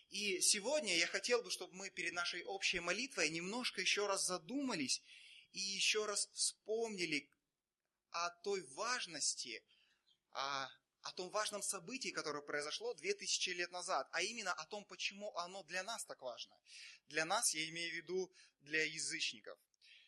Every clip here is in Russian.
И сегодня я хотел бы, чтобы мы перед нашей общей молитвой немножко еще раз задумались и еще раз вспомнили о той важности, о том важном событии, которое произошло 2000 лет назад, а именно о том, почему оно для нас так важно. Для нас, я имею в виду, для язычников,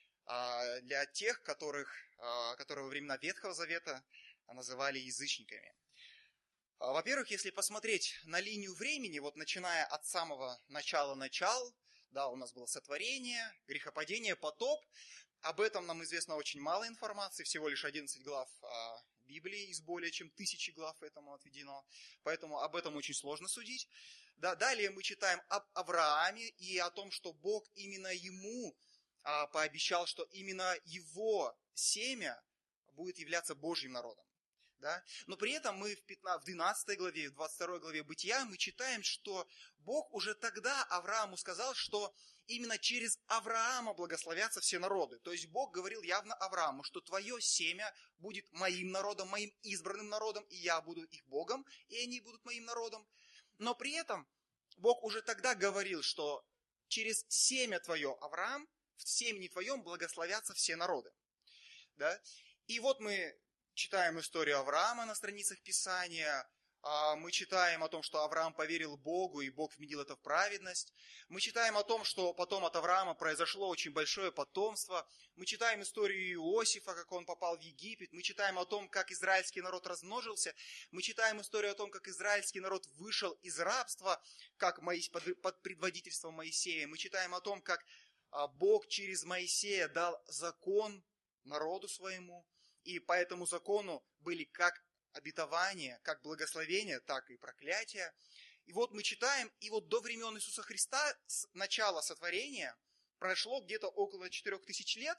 для тех, которые во времена Ветхого Завета называли язычниками. Во-первых, если посмотреть на линию времени, вот начиная от самого начала, да, у нас было сотворение, грехопадение, потоп. Об этом нам известно очень мало информации, всего лишь 11 глав Библии из более чем 1000 глав этому отведено, поэтому об этом очень сложно судить. Да, далее мы читаем об Аврааме и о том, что Бог именно ему пообещал, что именно его семя будет являться Божьим народом. Да? Но при этом мы в 12 главе, в 22 главе Бытия мы читаем, что Бог уже тогда Аврааму сказал, что именно через Авраама благословятся все народы. То есть Бог говорил явно Аврааму, что твое семя будет моим народом, моим избранным народом, и я буду их Богом, и они будут моим народом. Но при этом Бог уже тогда говорил, что через семя твое, Авраам, в семени твоем благословятся все народы. Да? И вот мы читаем историю Авраама на страницах Писания, мы читаем о том, что Авраам поверил Богу, и Бог вменил это в праведность. Мы читаем о том, что потом от Авраама произошло очень большое потомство. Мы читаем историю Иосифа, как он попал в Египет. Мы читаем о том, как израильский народ размножился. Мы читаем историю о том, как израильский народ вышел из рабства, как под предводительством Моисея. Мы читаем о том, как Бог через Моисея дал закон народу своему. И по этому закону были как обетования, как благословения, так и проклятия. И вот мы читаем, и вот до времен Иисуса Христа, с начала сотворения, прошло где-то около 4000 лет.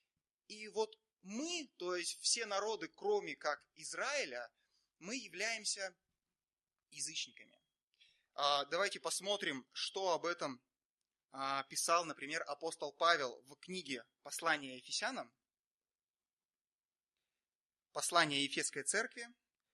И вот мы, то есть все народы, кроме как Израиля, мы являемся язычниками. Давайте посмотрим, что об этом писал, например, апостол Павел в книге «Послание Ефесянам». Послание Ефесской церкви,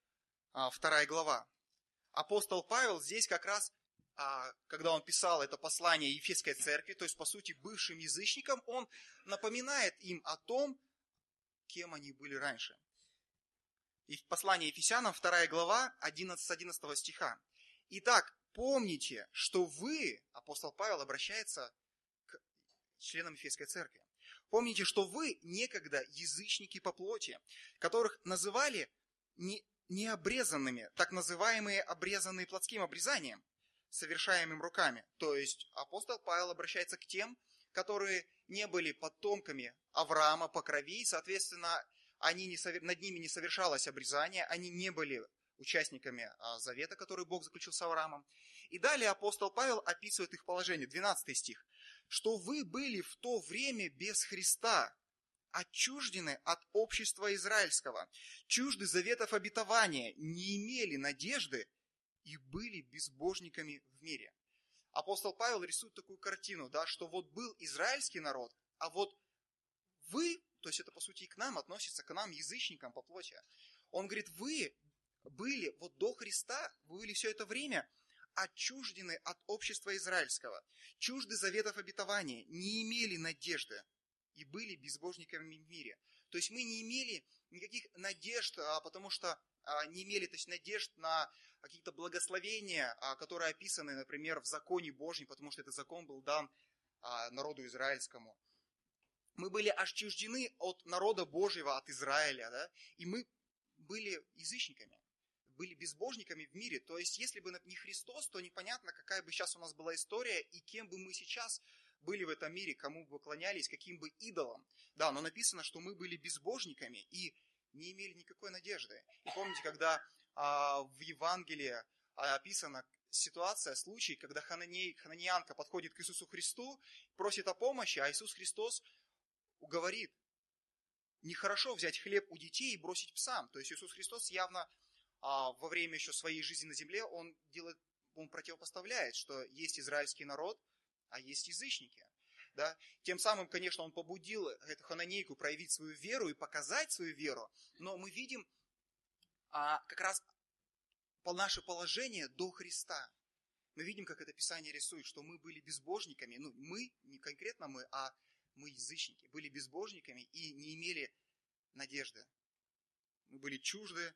2 глава. Апостол Павел здесь как раз, когда он писал это послание Ефесской церкви, то есть, по сути, бывшим язычникам, он напоминает им о том, кем они были раньше. И в послании Ефесянам, 2 глава, 11 стиха. «Итак, помните, что вы», апостол Павел обращается к членам Ефесской церкви, «помните, что вы некогда язычники по плоти, которых называли необрезанными, так называемые обрезанные плотским обрезанием, совершаемым руками». То есть апостол Павел обращается к тем, которые не были потомками Авраама по крови, и, соответственно, над ними не совершалось обрезание, они не были участниками завета, который Бог заключил с Авраамом. И далее апостол Павел описывает их положение, 12 стих. «Что вы были в то время без Христа, отчуждены от общества израильского, чужды заветов обетования, не имели надежды и были безбожниками в мире». Апостол Павел рисует такую картину, да, что вот был израильский народ, а вот вы, то есть это по сути и к нам относится, к нам, язычникам по плоти. Он говорит, вы были вот до Христа, вы были все это время отчуждены от общества израильского, чужды заветов обетования, не имели надежды и были безбожниками в мире. То есть мы не имели никаких надежд, потому что не имели, то есть, надежд на какие-то благословения, которые описаны, например, в законе Божьем, потому что этот закон был дан народу израильскому. Мы были отчуждены от народа Божьего, от Израиля, да? И мы были язычниками, были безбожниками в мире. То есть, если бы не Христос, то непонятно, какая бы сейчас у нас была история, и кем бы мы сейчас были в этом мире, кому бы поклонялись, каким бы идолам. Да, но написано, что мы были безбожниками и не имели никакой надежды. И помните, когда в Евангелии описана ситуация, случай, когда хананиянка подходит к Иисусу Христу, просит о помощи, а Иисус Христос говорит, нехорошо взять хлеб у детей и бросить псам. То есть Иисус Христос явно во время еще своей жизни на земле, он противопоставляет, что есть израильский народ, а есть язычники. Да? Тем самым, конечно, он побудил эту хананейку проявить свою веру и показать свою веру, но мы видим как раз наше положение до Христа. Мы видим, как это Писание рисует, что мы были безбожниками. Ну, мы, не конкретно мы, а мы язычники. Были безбожниками и не имели надежды. Мы были чужды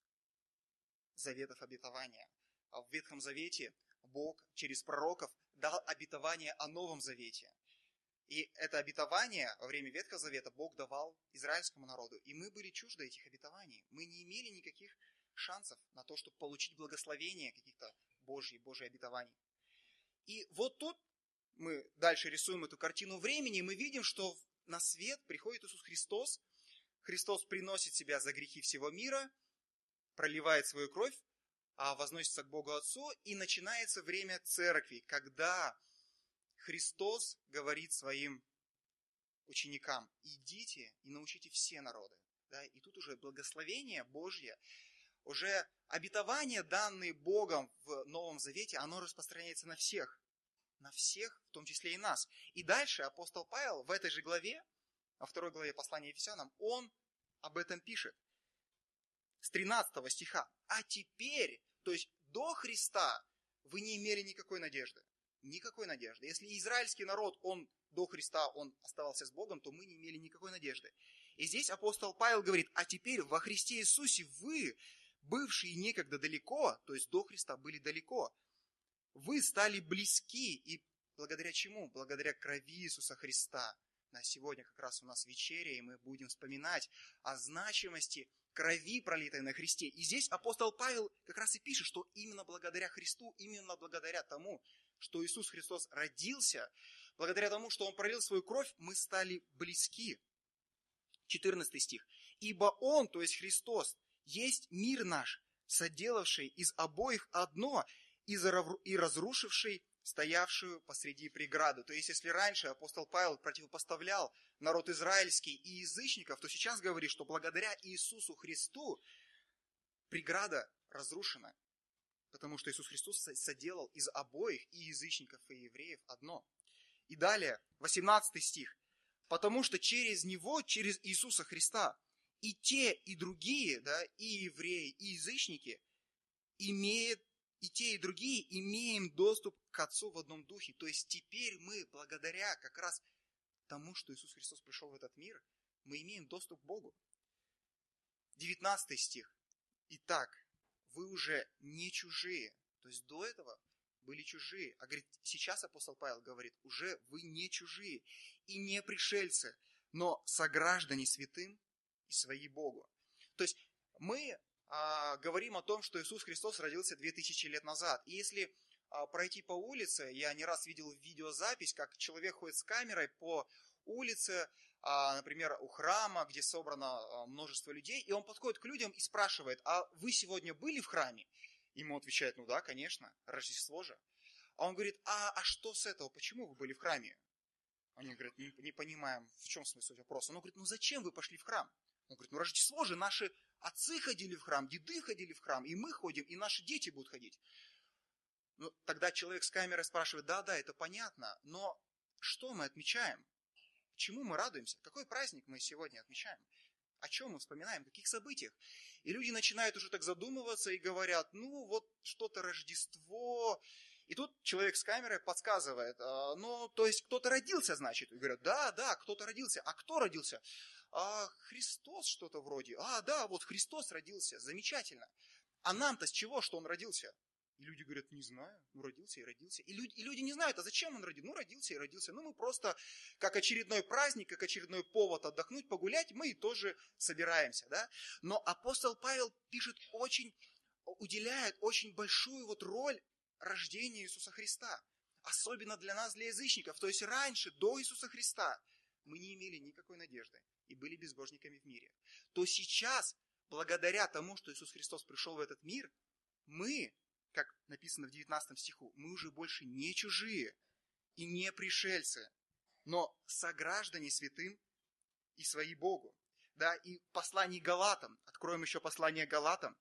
заветов обетования. А в Ветхом Завете Бог через пророков дал обетование о Новом Завете. И это обетование во время Ветхого Завета Бог давал израильскому народу. И мы были чужды этих обетований. Мы не имели никаких шансов на то, чтобы получить благословение каких-то Божьих обетований. И вот тут мы дальше рисуем эту картину времени, и мы видим, что на свет приходит Иисус Христос. Христос приносит себя за грехи всего мира, проливает свою кровь, возносится к Богу Отцу, и начинается время церкви, когда Христос говорит своим ученикам: идите и научите все народы. Да? И тут уже благословение Божье, уже обетование, данные Богом в Новом Завете, оно распространяется на всех, в том числе и нас. И дальше апостол Павел в этой же главе, во 2 главе послания Ефесянам, он об этом пишет. С 13 стиха. А теперь, то есть до Христа, вы не имели никакой надежды. Никакой надежды. Если израильский народ, он до Христа, он оставался с Богом, то мы не имели никакой надежды. И здесь апостол Павел говорит: а теперь во Христе Иисусе вы, бывшие некогда далеко, то есть до Христа были далеко, вы стали близки. И благодаря чему? Благодаря крови Иисуса Христа. На сегодня как раз у нас вечеря, и мы будем вспоминать о значимости крови, пролитой на Христе. И здесь апостол Павел как раз и пишет, что именно благодаря Христу, именно благодаря тому, что Иисус Христос родился, благодаря тому, что Он пролил свою кровь, мы стали близки. 14 стих. «Ибо Он, то есть Христос, есть мир наш, соделавший из обоих одно и разрушивший стоявшую посреди преграду». То есть, если раньше апостол Павел противопоставлял народ израильский и язычников, то сейчас говорит, что благодаря Иисусу Христу преграда разрушена. Потому что Иисус Христос соделал из обоих, и язычников, и евреев, одно. И далее, 18 стих. «Потому что через Него, через Иисуса Христа, и те, и другие, да, и евреи, и язычники, и те, и другие имеем доступ к Отцу в одном духе». То есть теперь мы, благодаря как раз тому, что Иисус Христос пришел в этот мир, мы имеем доступ к Богу. 19 стих. «Итак, вы уже не чужие». То есть до этого были чужие. А говорит, сейчас апостол Павел говорит: уже вы не чужие и не пришельцы, но сограждане святым и свои Богу. То есть мы говорим о том, что Иисус Христос родился 2000 лет назад. И если пройти по улице, я не раз видел видеозапись, как человек ходит с камерой по улице, например, у храма, где собрано множество людей, и он подходит к людям и спрашивает: а вы сегодня были в храме? Ему отвечают: ну да, конечно, Рождество же. А он говорит: а что с этого, почему вы были в храме? Они говорят: не понимаем, в чем смысл вопроса. Он говорит: ну зачем вы пошли в храм? Он говорит: ну Рождество же, наши отцы ходили в храм, деды ходили в храм, и мы ходим, и наши дети будут ходить. Ну, тогда человек с камерой спрашивает: да, это понятно, но что мы отмечаем? Чему мы радуемся? Какой праздник мы сегодня отмечаем? О чем мы вспоминаем? О каких событиях? И люди начинают уже так задумываться и говорят: ну вот что-то Рождество. И тут человек с камерой подсказывает: ну то есть кто-то родился, значит. И говорят: да, кто-то родился. А кто родился? Христос что-то вроде. Да, вот Христос родился. Замечательно. А нам-то с чего, что Он родился? И люди говорят: не знаю, ну родился и родился. И люди не знают: а зачем он родился? Ну родился и родился. Ну мы просто, как очередной праздник, как очередной повод отдохнуть, погулять, мы и тоже собираемся. Да? Но апостол Павел уделяет очень большую вот роль рождения Иисуса Христа. Особенно для нас, для язычников. То есть раньше, до Иисуса Христа, мы не имели никакой надежды и были безбожниками в мире. То сейчас, благодаря тому, что Иисус Христос пришел в этот мир, мы, как написано в 19 стиху, мы уже больше не чужие и не пришельцы, но сограждане святым и свои Богу. Да, и в послании Галатам, откроем еще послание Галатам.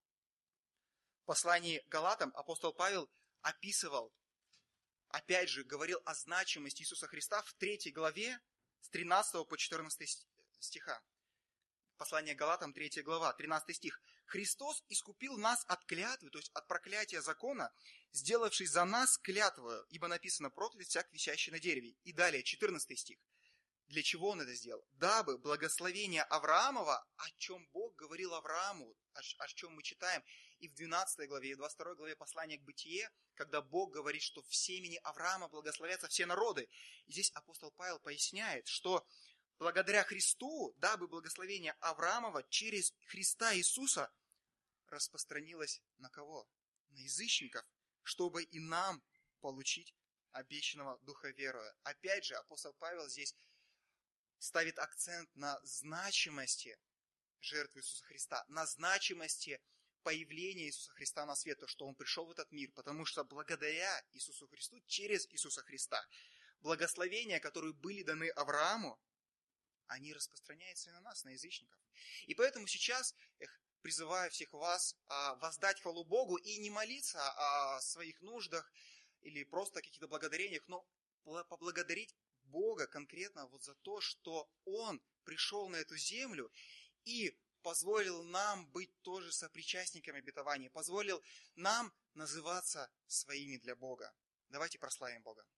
В послании Галатам апостол Павел описывал, опять же, говорил о значимости Иисуса Христа в 3 главе с 13 по 14 стиха. Послание Галатам, 3 глава, 13 стих. Христос искупил нас от клятвы, то есть от проклятия закона, сделавшись за нас клятвою, ибо написано: проклят всяк висящий на дереве. И далее, 14 стих. Для чего он это сделал? Дабы благословение Авраамова, о чем Бог говорил Аврааму, о чем мы читаем и в 12 главе, и в 22 главе послания к Бытие, когда Бог говорит, что в семени Авраама благословятся все народы. И здесь апостол Павел поясняет, что благодаря Христу, дабы благословение Авраамова через Христа Иисуса распространилось на кого? На язычников, чтобы и нам получить обещанного Духа веруя. Опять же, апостол Павел здесь ставит акцент на значимости жертвы Иисуса Христа, на значимости появления Иисуса Христа на свет, то, что Он пришел в этот мир, потому что благодаря Иисусу Христу, через Иисуса Христа, благословения, которые были даны Аврааму, они распространяются и на нас, на язычников. И поэтому сейчас призываю всех вас воздать хвалу Богу и не молиться о своих нуждах или просто о каких-то благодарениях, но поблагодарить Бога конкретно вот за то, что Он пришел на эту землю и позволил нам быть тоже сопричастниками обетования, позволил нам называться своими для Бога. Давайте прославим Бога.